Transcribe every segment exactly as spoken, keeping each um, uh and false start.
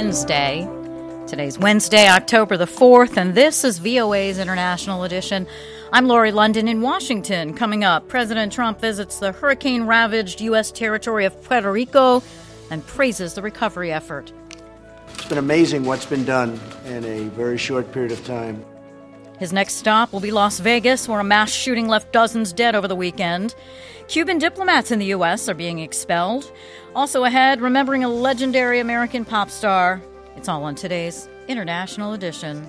Wednesday. Today's Wednesday, October the fourth, and this is V O A's International Edition. I'm Lori London in Washington. Coming up, President Trump visits the hurricane-ravaged U S territory of Puerto Rico and praises the recovery effort. It's been amazing what's been done in a very short period of time. His next stop will be Las Vegas, where a mass shooting left dozens dead over the weekend. Cuban diplomats in the U S are being expelled. Also ahead, remembering a legendary American pop star. It's all on today's International Edition.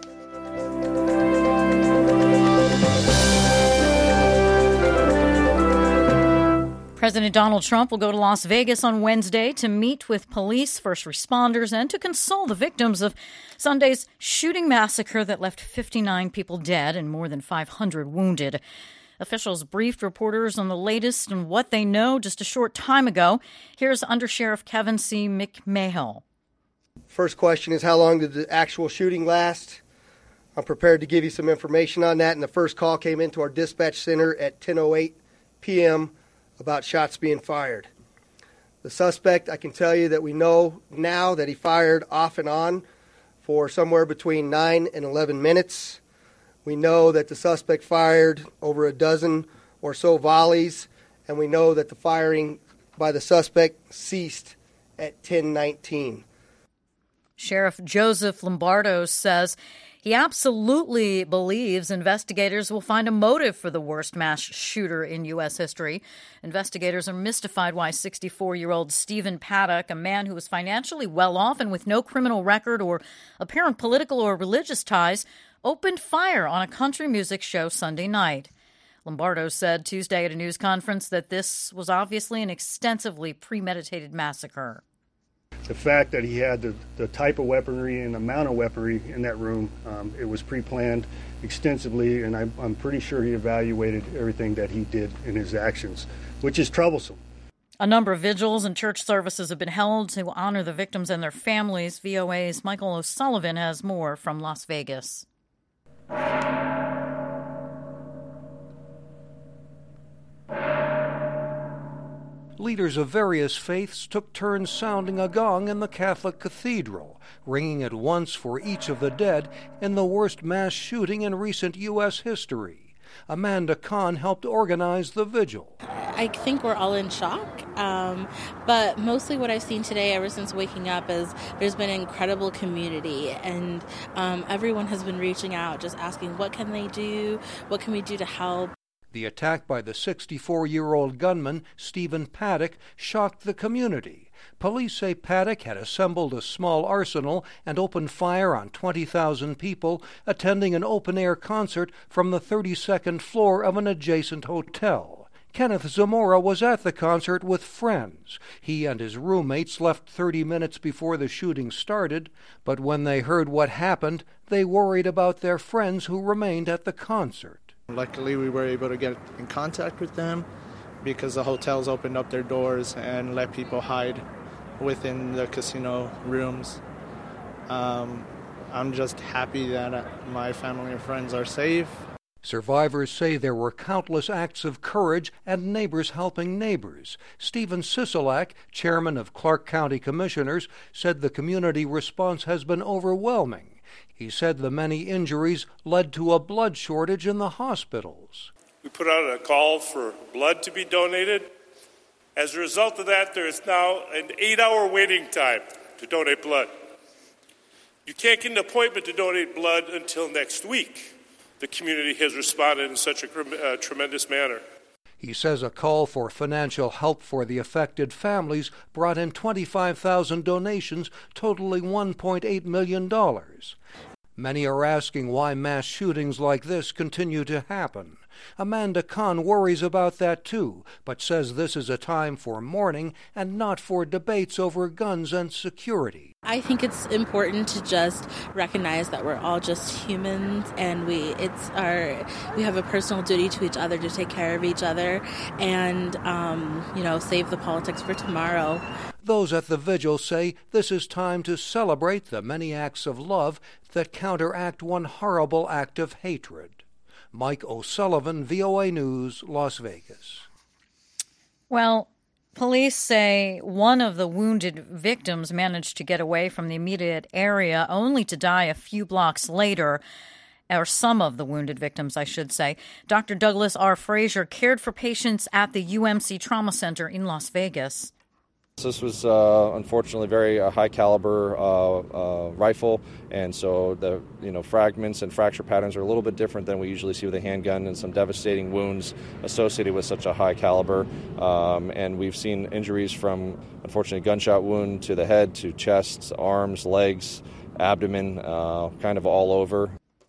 President Donald Trump will go to Las Vegas on Wednesday to meet with police, first responders, and to console the victims of Sunday's shooting massacre that left fifty-nine people dead and more than five hundred wounded. Officials briefed reporters on the latest and what they know just a short time ago. Here's Undersheriff Kevin C. McMahill. First question is, how long did the actual shooting last? I'm prepared to give you some information on that. And the first call came into our dispatch center at ten oh eight p.m. about shots being fired. The suspect, I can tell you that we know now that he fired off and on for somewhere between nine and eleven minutes. We know that the suspect fired over a dozen or so volleys, and we know that the firing by the suspect ceased at ten nineteen. Sheriff Joseph Lombardo says he absolutely believes investigators will find a motive for the worst mass shooter in U S history. Investigators are mystified why sixty-four-year-old Stephen Paddock, a man who was financially well off and with no criminal record or apparent political or religious ties, opened fire on a country music show Sunday night. Lombardo said Tuesday at a news conference that this was obviously an extensively premeditated massacre. The fact that he had the, the type of weaponry and amount of weaponry in that room, um, it was pre-planned extensively, and I, I'm pretty sure he evaluated everything that he did in his actions, which is troublesome. A number of vigils and church services have been held to honor the victims and their families. V O A's Michael O'Sullivan has more from Las Vegas. Leaders of various faiths took turns sounding a gong in the Catholic cathedral, ringing it once for each of the dead in the worst mass shooting in recent U S history. Amanda Kahn helped organize the vigil. I think we're all in shock, um, but mostly what I've seen today ever since waking up is there's been incredible community, and um, everyone has been reaching out, just asking what can they do, what can we do to help. The attack by the sixty-four-year-old gunman, Stephen Paddock, shocked the community. Police say Paddock had assembled a small arsenal and opened fire on twenty thousand people attending an open-air concert from the thirty-second floor of an adjacent hotel. Kenneth Zamora was at the concert with friends. He and his roommates left thirty minutes before the shooting started, but when they heard what happened, they worried about their friends who remained at the concert. Luckily, we were able to get in contact with them because the hotels opened up their doors and let people hide within the casino rooms. Um, I'm just happy that my family and friends are safe. Survivors say there were countless acts of courage and neighbors helping neighbors. Stephen Sisolak, chairman of Clark County Commissioners, said the community response has been overwhelming. He said the many injuries led to a blood shortage in the hospitals. We put out a call for blood to be donated. As a result of that, there is now an eight-hour waiting time to donate blood. You can't get an appointment to donate blood until next week. The community has responded in such a uh, tremendous manner. He says a call for financial help for the affected families brought in twenty-five thousand donations totaling one point eight million dollars. Many are asking why mass shootings like this continue to happen. Amanda Kahn worries about that too, but says this is a time for mourning and not for debates over guns and security. I think it's important to just recognize that we're all just humans, and we it's our we have a personal duty to each other to take care of each other and um, you know save the politics for tomorrow. Those at the vigil say this is time to celebrate the many acts of love that counteract one horrible act of hatred. Mike O'Sullivan, V O A News, Las Vegas. Well, Police say one of the wounded victims managed to get away from the immediate area only to die a few blocks later. Or some of the wounded victims, I should say. Doctor Douglas R. Frazier cared for patients at the U M C Trauma Center in Las Vegas. This was uh, unfortunately very uh, high caliber uh, uh, rifle, and so the you know fragments and fracture patterns are a little bit different than we usually see with a handgun, and some devastating wounds associated with such a high caliber. Um, and we've seen injuries from, unfortunately, gunshot wound to the head, to chest, arms, legs, abdomen, uh, kind of all over.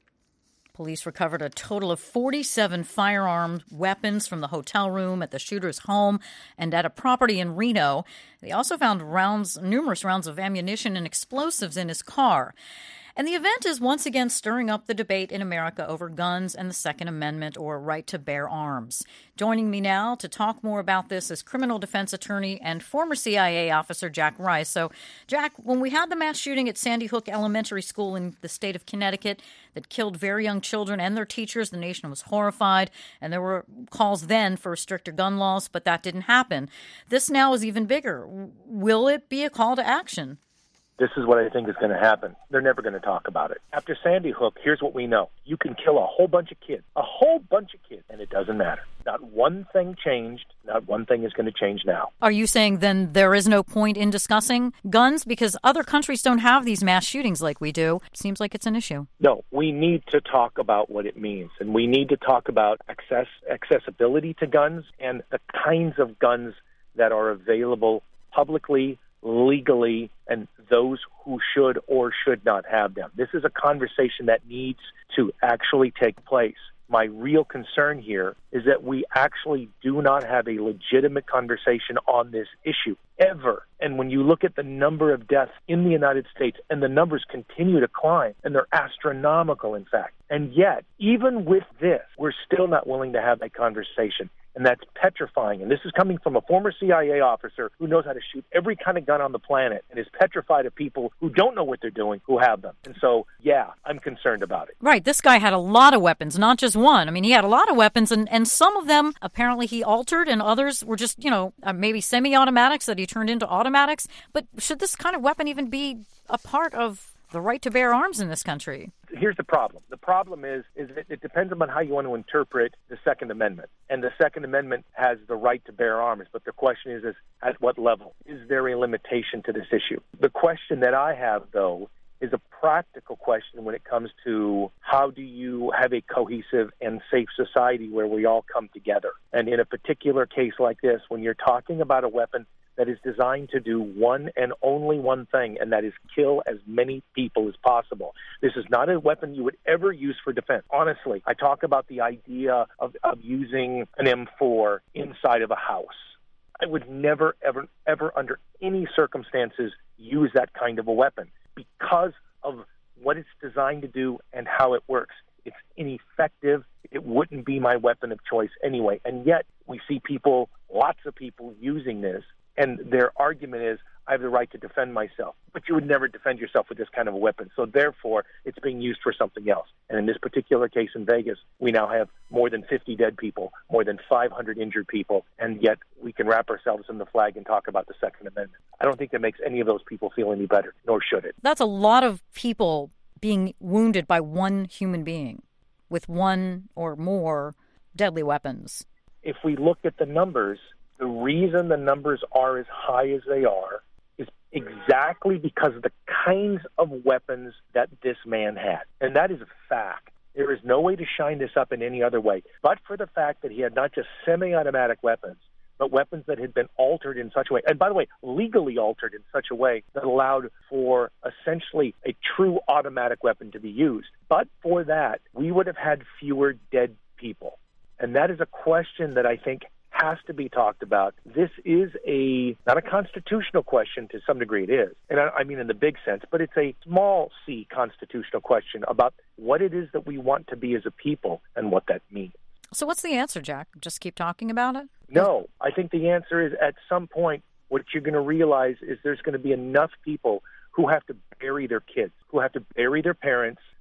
Police recovered a total of forty-seven firearm weapons from the hotel room at the shooter's home and at a property in Reno. They also found rounds, numerous rounds of ammunition and explosives in his car. And the event is once again stirring up the debate in America over guns and the Second Amendment, or right to bear arms. Joining me now to talk more about this is criminal defense attorney and former C I A officer Jack Rice. So, Jack, when we had the mass shooting at Sandy Hook Elementary School in the state of Connecticut that killed very young children and their teachers, the nation was horrified, and there were calls then for stricter gun laws, but that didn't happen. This now is even bigger. Will it be a call to action? This is what I think is going to happen. They're never going to talk about it. After Sandy Hook, here's what we know. You can kill a whole bunch of kids, a whole bunch of kids, and it doesn't matter. Not one thing changed. Not one thing is going to change now. Are you saying then there is no point in discussing guns because other countries don't have these mass shootings like we do? It seems like it's an issue. No, we need to talk about what it means, and we need to talk about access, accessibility to guns and the kinds of guns that are available publicly, legally, and those who should or should not have them. This is a conversation that needs to actually take place. My real concern here is that we actually do not have a legitimate conversation on this issue, ever. And when you look at the number of deaths in the United States, and the numbers continue to climb, and they're astronomical, in fact. And yet, even with this, we're still not willing to have a conversation. And that's petrifying. And this is coming from a former C I A officer who knows how to shoot every kind of gun on the planet and is petrified of people who don't know what they're doing, who have them. And so, yeah, I'm concerned about it. Right. This guy had a lot of weapons, not just one. I mean, he had a lot of weapons, and, and some of them apparently he altered, and others were just, you know, uh, maybe semi-automatics that he turned into automatics. But should this kind of weapon even be a part of the right to bear arms in this country? Here's the problem. The problem is, is that it depends upon how you want to interpret the Second Amendment. And the Second Amendment has the right to bear arms, but the question is, is at what level? Is there a limitation to this issue? The question that I have, though, is a practical question when it comes to how do you have a cohesive and safe society where we all come together. And in a particular case like this, when you're talking about a weapon that is designed to do one and only one thing, and that is kill as many people as possible. This is not a weapon you would ever use for defense. Honestly, I talk about the idea of, of using an M four inside of a house. I would never, ever, ever, under any circumstances, use that kind of a weapon because of what it's designed to do and how it works. It's ineffective. It wouldn't be my weapon of choice anyway. And yet we see people, lots of people, using this. And their argument is, I have the right to defend myself. But you would never defend yourself with this kind of a weapon. So therefore, it's being used for something else. And in this particular case in Vegas, we now have more than fifty dead people, more than five hundred injured people, and yet we can wrap ourselves in the flag and talk about the Second Amendment. I don't think that makes any of those people feel any better, nor should it. That's a lot of people being wounded by one human being with one or more deadly weapons. If we look at the numbers, the reason the numbers are as high as they are is exactly because of the kinds of weapons that this man had. And that is a fact. There is no way to shine this up in any other way, but for the fact that he had not just semi-automatic weapons, but weapons that had been altered in such a way, and by the way, legally altered in such a way that allowed for essentially a true automatic weapon to be used. But for that, we would have had fewer dead people. And that is a question that I think has to be talked about. This is a, not a constitutional question, to some degree it is, and I, I mean in the big sense, but it's a small c constitutional question about what it is that we want to be as a people and what that means. So what's the answer, Jack? Just keep talking about it? No, I think the answer is at some point what you're going to realize is there's going to be enough people who have to bury their kids, who have to bury their parents,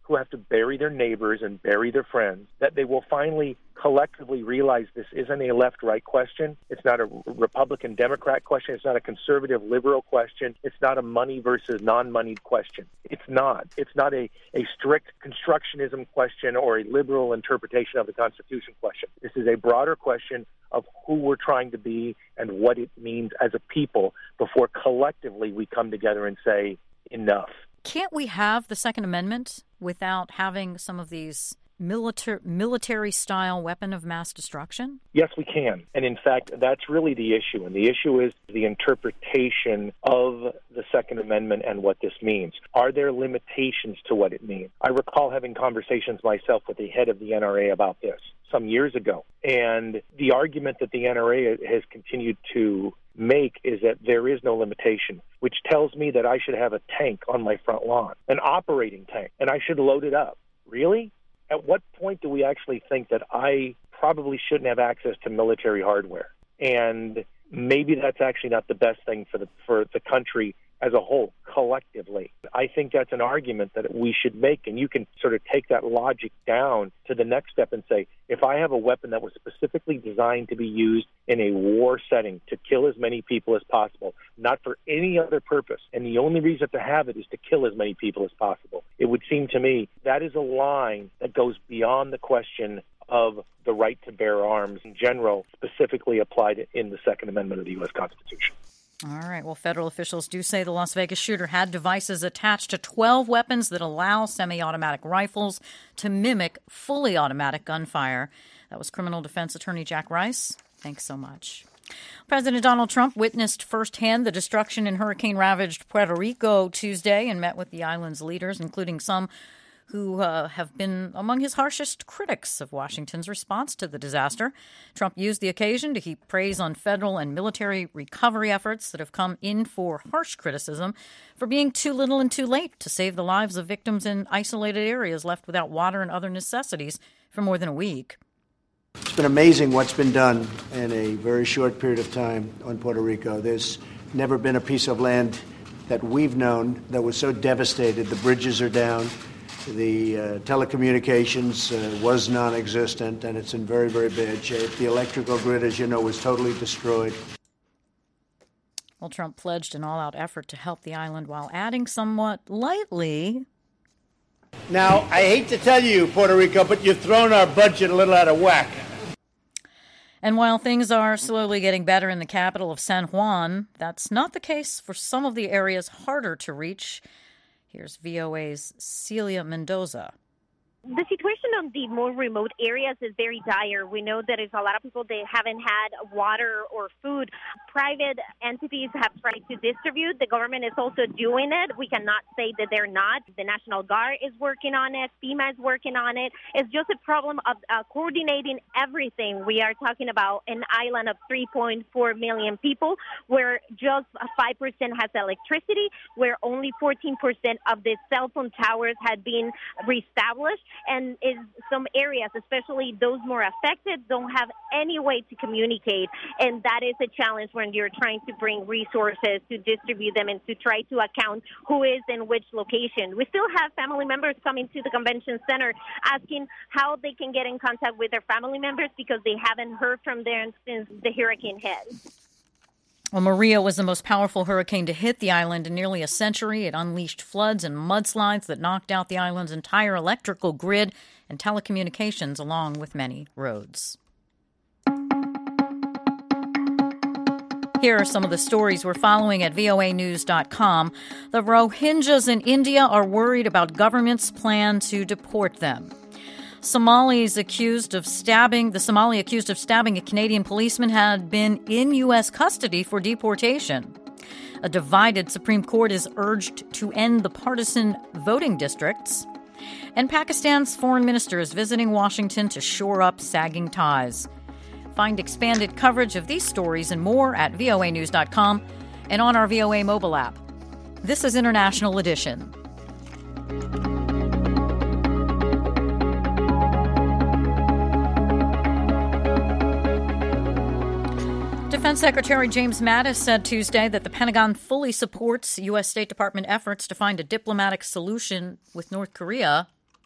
who have to bury their neighbors and bury their friends, that they will finally collectively realize this isn't a left-right question. It's not a Republican-Democrat question. It's not a conservative-liberal question. It's not a money versus non-moneyed question. It's not. It's not a, a strict constructionism question or a liberal interpretation of the Constitution question. This is a broader question of who we're trying to be and what it means as a people before collectively we come together and say, enough. Can't we have the Second Amendment without having some of these military military-style weapon of mass destruction? Yes, we can. And in fact, that's really the issue. And the issue is the interpretation of the Second Amendment and what this means. Are there limitations to what it means? I recall having conversations myself with the head of the N R A about this some years ago. And the argument that the N R A has continued to make is that there is no limitation, which tells me that I should have a tank on my front lawn, an operating tank, and I should load it up. Really? At what point do we actually think that I probably shouldn't have access to military hardware? And maybe that's actually not the best thing for the for the country as a whole, collectively. I think that's an argument that we should make, and you can sort of take that logic down to the next step and say, if I have a weapon that was specifically designed to be used in a war setting to kill as many people as possible, not for any other purpose, and the only reason to have it is to kill as many people as possible, it would seem to me that is a line that goes beyond the question of the right to bear arms in general, specifically applied in the Second Amendment of the U S Constitution. All right. Well, federal officials do say the Las Vegas shooter had devices attached to twelve weapons that allow semi-automatic rifles to mimic fully automatic gunfire. That was criminal defense attorney Jack Rice. Thanks so much. President Donald Trump witnessed firsthand the destruction in hurricane-ravaged Puerto Rico Tuesday and met with the island's leaders, including some who uh, have been among his harshest critics of Washington's response to the disaster. Trump used the occasion to heap praise on federal and military recovery efforts that have come in for harsh criticism for being too little and too late to save the lives of victims in isolated areas left without water and other necessities for more than a week. It's been amazing what's been done in a very short period of time on Puerto Rico. There's never been a piece of land that we've known that was so devastated. The bridges are down. The uh, telecommunications uh, was non-existent, and it's in very, very bad shape. The electrical grid, as you know, was totally destroyed. Well, Trump pledged an all-out effort to help the island while adding somewhat lightly. Now, I hate to tell you, Puerto Rico, but you've thrown our budget a little out of whack. And while things are slowly getting better in the capital of San Juan, that's not the case for some of the areas harder to reach. Here's V O A's Celia Mendoza. The situation on the more remote areas is very dire. We know that there's a lot of people that haven't had water or food. Private entities have tried to distribute. The government is also doing it. We cannot say that they're not. The National Guard is working on it. FEMA is working on it. It's just a problem of uh, coordinating everything. We are talking about an island of three point four million people where just five percent has electricity, where only fourteen percent of the cell phone towers had been reestablished. And in some areas, especially those more affected, don't have any way to communicate. And that is a challenge when you're trying to bring resources to distribute them and to try to account who is in which location. We still have family members coming to the convention center asking how they can get in contact with their family members because they haven't heard from them since the hurricane hit. Well, Maria was the most powerful hurricane to hit the island in nearly a century. It unleashed floods and mudslides that knocked out the island's entire electrical grid and telecommunications, along with many roads. Here are some of the stories we're following at V O A news dot com. The Rohingyas in India are worried about government's plan to deport them. Somalis accused of stabbing, the Somali accused of stabbing a Canadian policeman had been in U S custody for deportation. A divided Supreme Court is urged to end the partisan voting districts. And Pakistan's foreign minister is visiting Washington to shore up sagging ties. Find expanded coverage of these stories and more at V O A news dot com and on our V O A mobile app. This is International Edition. Defense Secretary James Mattis said Tuesday that the Pentagon fully supports U S. State Department efforts to find a diplomatic solution with North Korea.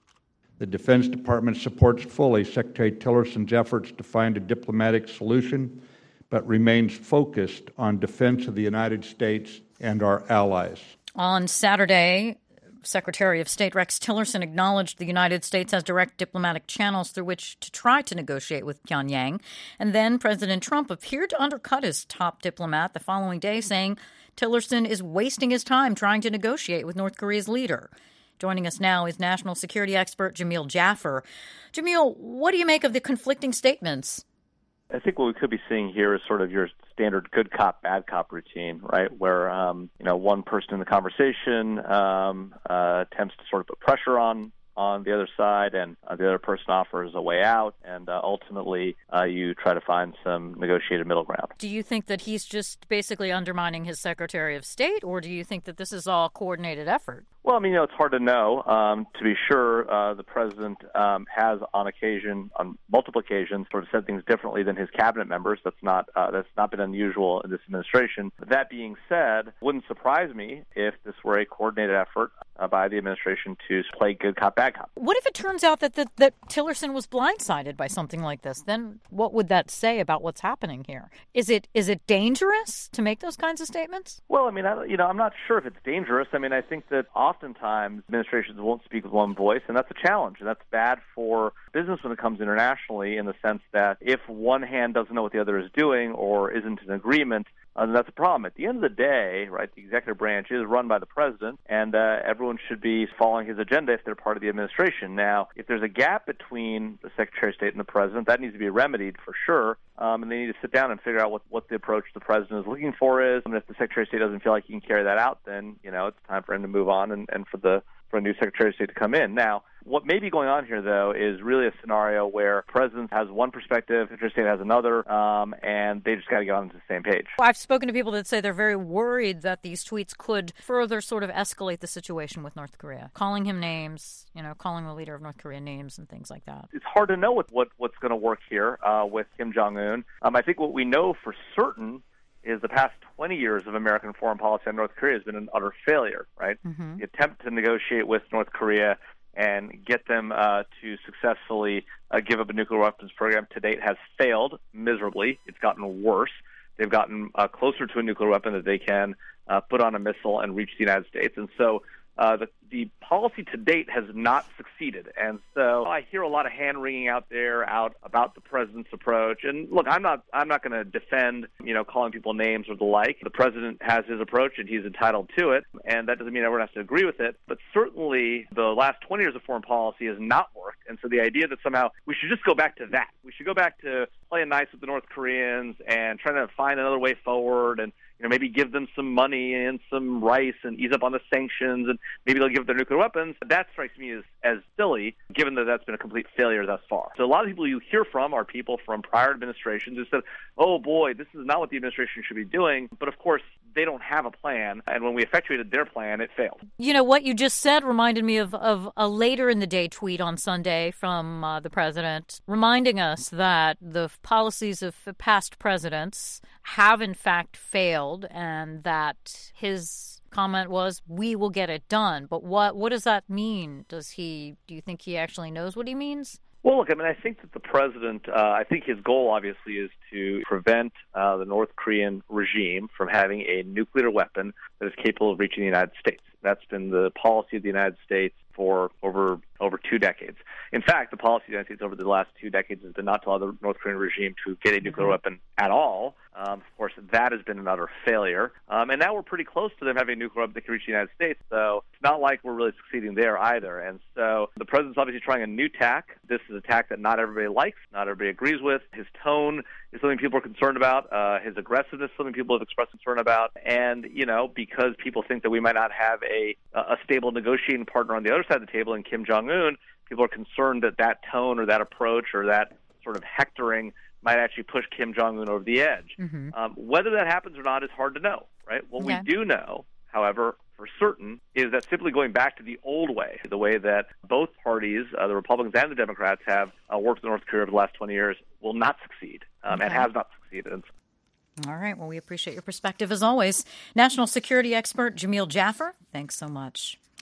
The Defense Department supports fully Secretary Tillerson's efforts to find a diplomatic solution, but remains focused on defense of the United States and our allies. On Saturday, Secretary of State Rex Tillerson acknowledged the United States has direct diplomatic channels through which to try to negotiate with Pyongyang. And then President Trump appeared to undercut his top diplomat the following day, saying Tillerson is wasting his time trying to negotiate with North Korea's leader. Joining us now is national security expert Jamil Jaffer. Jamil, what do you make of the conflicting statements? I think what we could be seeing here is sort of your standard good cop, bad cop routine, right? Where, um, you know, one person in the conversation um, uh, attempts to sort of put pressure on on the other side, and uh, the other person offers a way out, and uh, ultimately uh, you try to find some negotiated middle ground. Do you think that he's just basically undermining his Secretary of State, or do you think that this is all a coordinated effort? Well, I mean, you know, it's hard to know. Um, to be sure, uh, the president um, has, on occasion, on multiple occasions, sort of said things differently than his cabinet members. That's not uh, that's not been unusual in this administration. That being said, wouldn't surprise me if this were a coordinated effort uh, by the administration to play good cop, bad cop. What if it turns out that the, that Tillerson was blindsided by something like this? Then what would that say about what's happening here? Is it is it dangerous to make those kinds of statements? Well, I mean, I, you know, I'm not sure if it's dangerous. I mean, I think that oftentimes administrations won't speak with one voice, and that's a challenge, and that's bad for business when it comes internationally, in the sense that if one hand doesn't know what the other is doing or isn't in agreement, uh, then that's a problem. At the end of the day, right, the executive branch is run by the president, and uh, everyone should be following his agenda if they're part of the administration. Now, if there's a gap between the Secretary of State and the president, that needs to be remedied for sure, um, and they need to sit down and figure out what, what the approach the president is looking for is. And if the Secretary of State doesn't feel like he can carry that out, then, you know, it's time for him to move on and, and for the for a new Secretary of State to come in. Now, what may be going on here, though, is really a scenario where the president has one perspective, Secretary of State has another, um, and they just got to get on the same page. I've spoken to people that say they're very worried that these tweets could further sort of escalate the situation with North Korea, calling him names, you know, calling the leader of North Korea names and things like that. It's hard to know what, what what's going to work here uh, with Kim Jong-un. Um, I think what we know for certain is the past twenty years of American foreign policy on North Korea has been an utter failure, right? Mm-hmm. The attempt to negotiate with North Korea and get them uh, to successfully uh, give up a nuclear weapons program to date has failed miserably. It's gotten worse. They've gotten uh, closer to a nuclear weapon that they can uh, put on a missile and reach the United States. And so uh, the, the policy to date has not succeeded. And so I hear a lot of hand-wringing out there out about the president's approach. And look, I'm not I'm not going to defend, you know, calling people names or the like. The president has his approach, and he's entitled to it. And that doesn't mean everyone has to agree with it. But certainly the last twenty years of foreign policy has not worked. And so the idea that somehow we should just go back to that. We should go back to playing nice with the North Koreans and trying to find another way forward, and you know, maybe give them some money and some rice and ease up on the sanctions, and maybe they'll give their nuclear weapons. That strikes me as, as silly, given that that's been a complete failure thus far. So a lot of people you hear from are people from prior administrations who said, oh boy, this is not what the administration should be doing. But of course, they don't have a plan. And when we effectuated their plan, it failed. You know, what you just said reminded me of, of a later in the day tweet on Sunday from uh, the president, reminding us that the policies of past presidents have in fact failed, and that his comment was, we will get it done. But what what does that mean? Does he, do you think he actually knows what he means? Well, look, I mean, I think that the president, uh, I think his goal obviously is to prevent uh, the North Korean regime from having a nuclear weapon that is capable of reaching the United States. That's been the policy of the United States for over over two decades. In fact, the policy of the United States over the last two decades has been not to allow the North Korean regime to get a nuclear mm-hmm. weapon at all. Um, of course, that has been an utter failure. Um, and now we're pretty close to them having a nuclear weapon that can reach the United States. So it's not like we're really succeeding there either. And so the president's obviously trying a new tack. This is a tack that not everybody likes, not everybody agrees with. His tone is something people are concerned about. Uh, his aggressiveness is something people have expressed concern about. And, you know, because people think that we might not have a, a stable negotiating partner on the other side of the table in Kim Jong-un, people are concerned that that tone or that approach or that sort of hectoring might actually push Kim Jong-un over the edge. Mm-hmm. Um, whether that happens or not is hard to know, right? What yeah. we do know, however, for certain, is that simply going back to the old way, the way that both parties, uh, the Republicans and the Democrats, have uh, worked with North Korea over the last twenty years, will not succeed um, okay. and has not succeeded. All right. Well, we appreciate your perspective as always. National security expert Jamil Jaffer, thanks so much.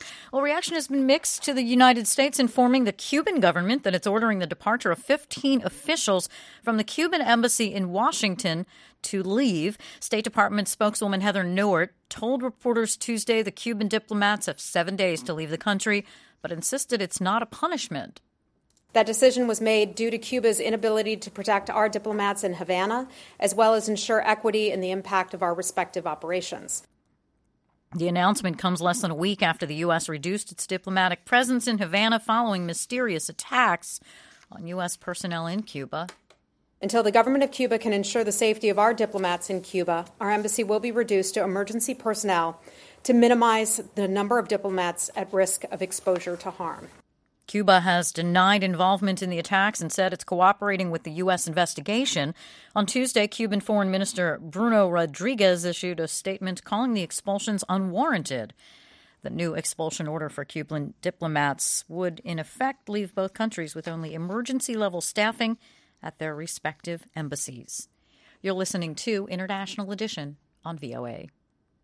Well, reaction has been mixed to the United States informing the Cuban government that it's ordering the departure of fifteen officials from the Cuban embassy in Washington to leave. State Department spokeswoman Heather Nauert told reporters Tuesday the Cuban diplomats have seven days to leave the country, but insisted it's not a punishment. That decision was made due to Cuba's inability to protect our diplomats in Havana, as well as ensure equity in the impact of our respective operations. The announcement comes less than a week after the U S reduced its diplomatic presence in Havana following mysterious attacks on U S personnel in Cuba. Until the government of Cuba can ensure the safety of our diplomats in Cuba, our embassy will be reduced to emergency personnel to minimize the number of diplomats at risk of exposure to harm. Cuba has denied involvement in the attacks and said it's cooperating with the U S investigation. On Tuesday, Cuban Foreign Minister Bruno Rodriguez issued a statement calling the expulsions unwarranted. The new expulsion order for Cuban diplomats would, in effect, leave both countries with only emergency-level staffing at their respective embassies. You're listening to International Edition on V O A.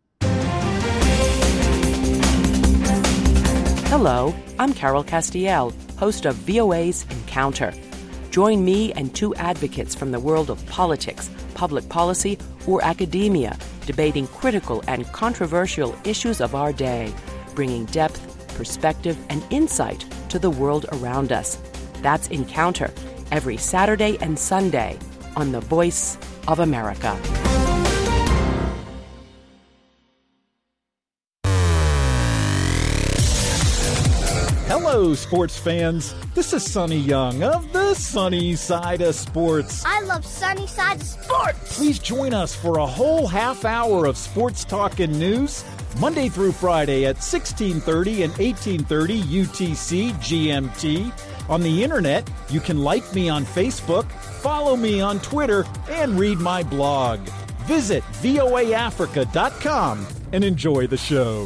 Hello, I'm Carol Castiel, host of V O A's Encounter. Join me and two advocates from the world of politics, public policy, or academia, debating critical and controversial issues of our day, bringing depth, perspective, and insight to the world around us. That's Encounter, every Saturday and Sunday on The Voice of America. Hello, sports fans. This is Sonny Young of the Sunny Side of Sports. I love Sunny Side of Sports. Please join us for a whole half hour of sports talk and news, Monday through Friday at sixteen thirty and eighteen thirty U T C G M T. On the internet, you can like me on Facebook, follow me on Twitter, and read my blog. Visit V O A Africa dot com and enjoy the show.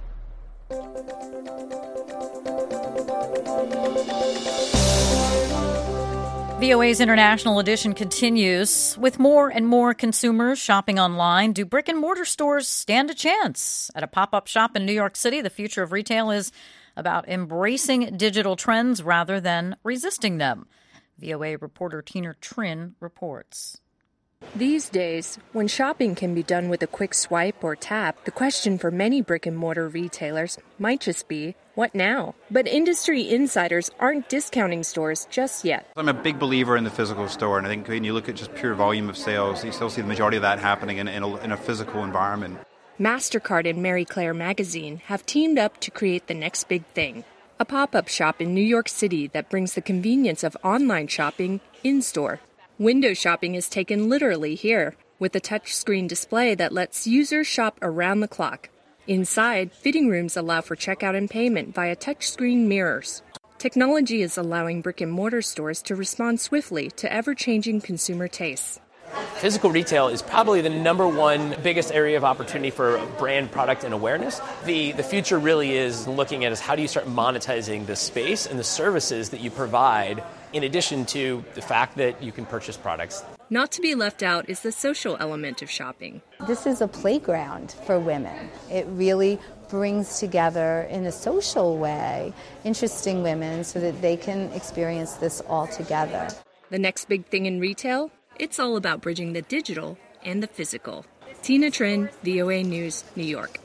V O A's International Edition continues. With more and more consumers shopping online, do brick-and-mortar stores stand a chance? At a pop-up shop in New York City, the future of retail is about embracing digital trends rather than resisting them. V O A reporter Tina Trin reports. These days, when shopping can be done with a quick swipe or tap, the question for many brick-and-mortar retailers might just be, what now? But industry insiders aren't discounting stores just yet. I'm a big believer in the physical store, and I think when you look at just pure volume of sales, you still see the majority of that happening in, in, a, in a physical environment. MasterCard and Marie Claire magazine have teamed up to create the next big thing, a pop-up shop in New York City that brings the convenience of online shopping in-store. Window shopping is taken literally here, with a touchscreen display that lets users shop around the clock. Inside, fitting rooms allow for checkout and payment via touchscreen mirrors. Technology is allowing brick-and-mortar stores to respond swiftly to ever-changing consumer tastes. Physical retail is probably the number one biggest area of opportunity for brand, product, and awareness. The the future really is looking at is how do you start monetizing the space and the services that you provide, in addition to the fact that you can purchase products. Not to be left out is the social element of shopping. This is a playground for women. It really brings together, in a social way, interesting women so that they can experience this all together. The next big thing in retail? It's all about bridging the digital and the physical. Tina Trin, V O A News, New York.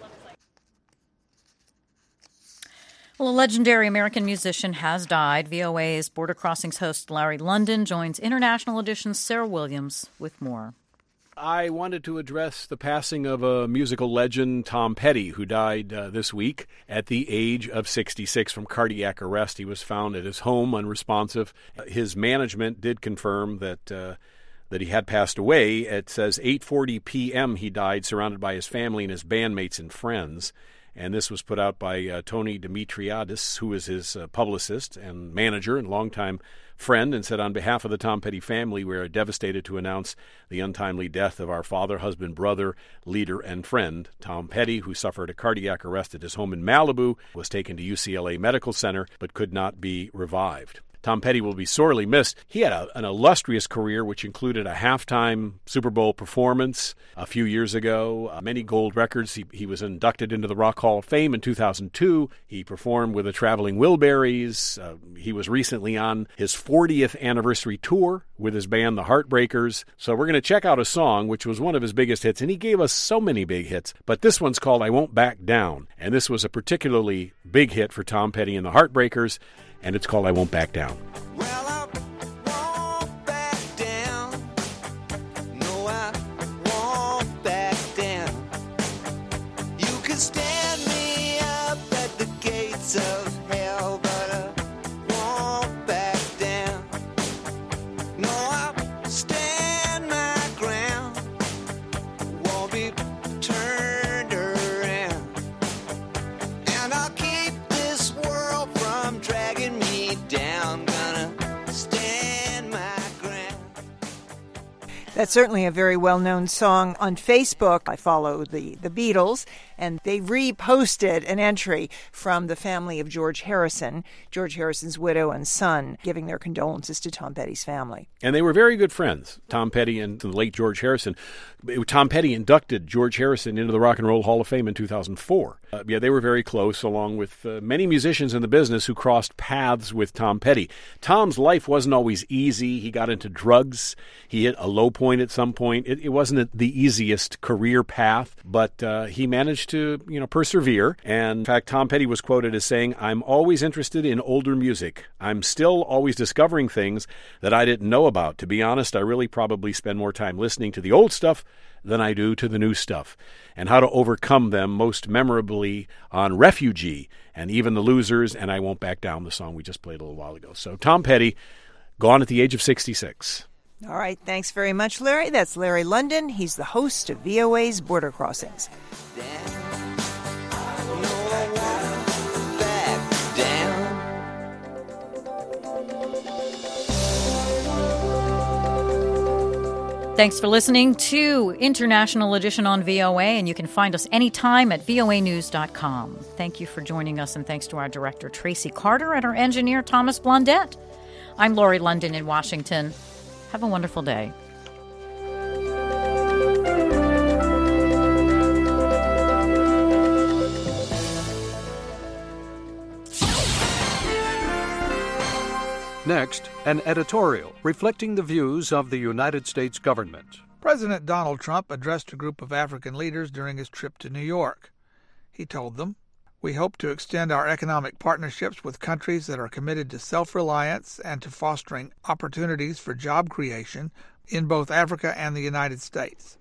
Well, a legendary American musician has died. V O A's Border Crossings host Larry London joins International Edition's Sarah Williams with more. I wanted to address the passing of a musical legend, Tom Petty, who died uh, this week at the age of sixty-six from cardiac arrest. He was found at his home unresponsive. Uh, his management did confirm that uh, that he had passed away. It says eight forty p.m. he died, surrounded by his family and his bandmates and friends. And this was put out by uh, Tony Dimitriadis, who is his uh, publicist and manager and longtime friend, and said, on behalf of the Tom Petty family, we are devastated to announce the untimely death of our father, husband, brother, leader, and friend. Tom Petty, who suffered a cardiac arrest at his home in Malibu, was taken to U C L A Medical Center but could not be revived. Tom Petty will be sorely missed. He had a, an illustrious career, which included a halftime Super Bowl performance a few years ago, uh, many gold records. He, he was inducted into the Rock Hall of Fame in two thousand two. He performed with the Traveling Wilburys. Uh, he was recently on his fortieth anniversary tour with his band, the Heartbreakers. So we're going to check out a song which was one of his biggest hits, and he gave us so many big hits. But this one's called I Won't Back Down, and this was a particularly big hit for Tom Petty and the Heartbreakers, and it's called I Won't Back Down. Well, I won't back down. No, I won't back down. You can stand me up at the gates of hell, but I won't back down. No, I'll stand my ground. Won't be turned around. And I'll keep this world from dragging me down. Gonna stand my ground. That's certainly a very well-known song on Facebook. I follow the, the Beatles, and they reposted an entry from the family of George Harrison, George Harrison's widow and son, giving their condolences to Tom Petty's family. And they were very good friends, Tom Petty and the late George Harrison. Tom Petty inducted George Harrison into the Rock and Roll Hall of Fame in two thousand four. Uh, yeah, they were very close, along with uh, many musicians in the business who crossed paths with Tom Petty. Tom's life wasn't always easy. He got into drugs. He hit a low point at some point. It, it wasn't the easiest career path, but uh, he managed to, you know, persevere. And in fact, Tom Petty was quoted as saying, "I'm always interested in older music. I'm still always discovering things that I didn't know about. To be honest, I really probably spend more time listening to the old stuff than I do to the new stuff," and how to overcome them, most memorably on Refugee and Even the Losers and I Won't Back Down, the song we just played a little while ago. So Tom Petty, gone at the age of sixty-six. All right, thanks very much, Larry. That's Larry London. He's the host of V O A's Border Crossings. Thanks for listening to International Edition on V O A, and you can find us anytime at V O A news dot com. Thank you for joining us, and thanks to our director, Tracy Carter, and our engineer, Thomas Blondette. I'm Lori London in Washington. Have a wonderful day. Next, an editorial reflecting the views of the United States government. President Donald Trump addressed a group of African leaders during his trip to New York. He told them, "We hope to extend our economic partnerships with countries that are committed to self-reliance and to fostering opportunities for job creation in both Africa and the United States.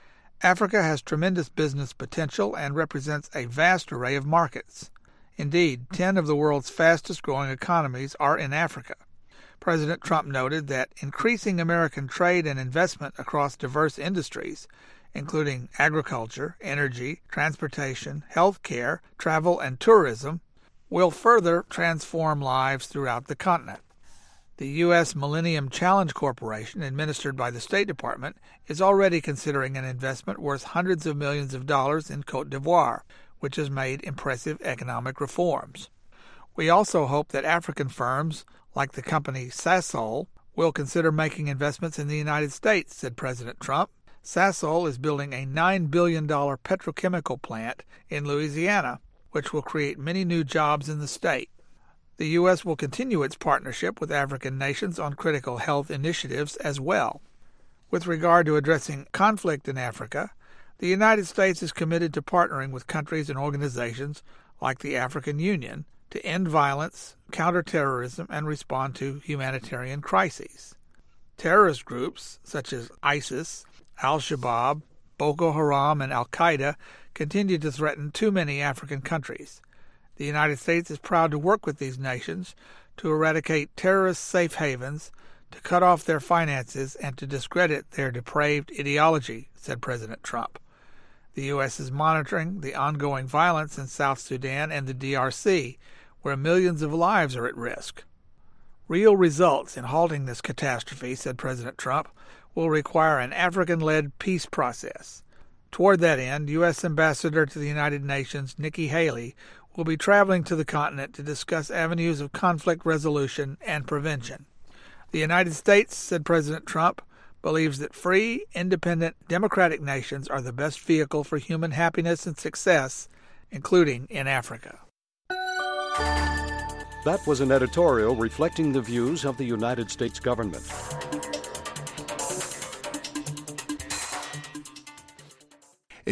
Africa has tremendous business potential and represents a vast array of markets. Indeed, ten of the world's fastest-growing economies are in Africa." President Trump noted that increasing American trade and investment across diverse industries, including agriculture, energy, transportation, health care, travel, and tourism, will further transform lives throughout the continent. The U S Millennium Challenge Corporation, administered by the State Department, is already considering an investment worth hundreds of millions of dollars in Côte d'Ivoire, which has made impressive economic reforms. We also hope that African firms, like the company Sasol, will consider making investments in the United States, said President Trump. Sasol is building a nine billion dollars petrochemical plant in Louisiana, which will create many new jobs in the state. The U S will continue its partnership with African nations on critical health initiatives as well. With regard to addressing conflict in Africa, the United States is committed to partnering with countries and organizations like the African Union to end violence, counter terrorism, and respond to humanitarian crises. Terrorist groups such as ISIS, Al-Shabaab, Boko Haram, and Al-Qaeda continue to threaten too many African countries. The United States is proud to work with these nations to eradicate terrorist safe havens, to cut off their finances, and to discredit their depraved ideology, said President Trump. The U S is monitoring the ongoing violence in South Sudan and the D R C, where millions of lives are at risk. Real results in halting this catastrophe, said President Trump, will require an African-led peace process. Toward that end, U S Ambassador to the United Nations Nikki Haley will be traveling to the continent to discuss avenues of conflict resolution and prevention. The United States, said President Trump, believes that free, independent, democratic nations are the best vehicle for human happiness and success, including in Africa. That was an editorial reflecting the views of the United States government.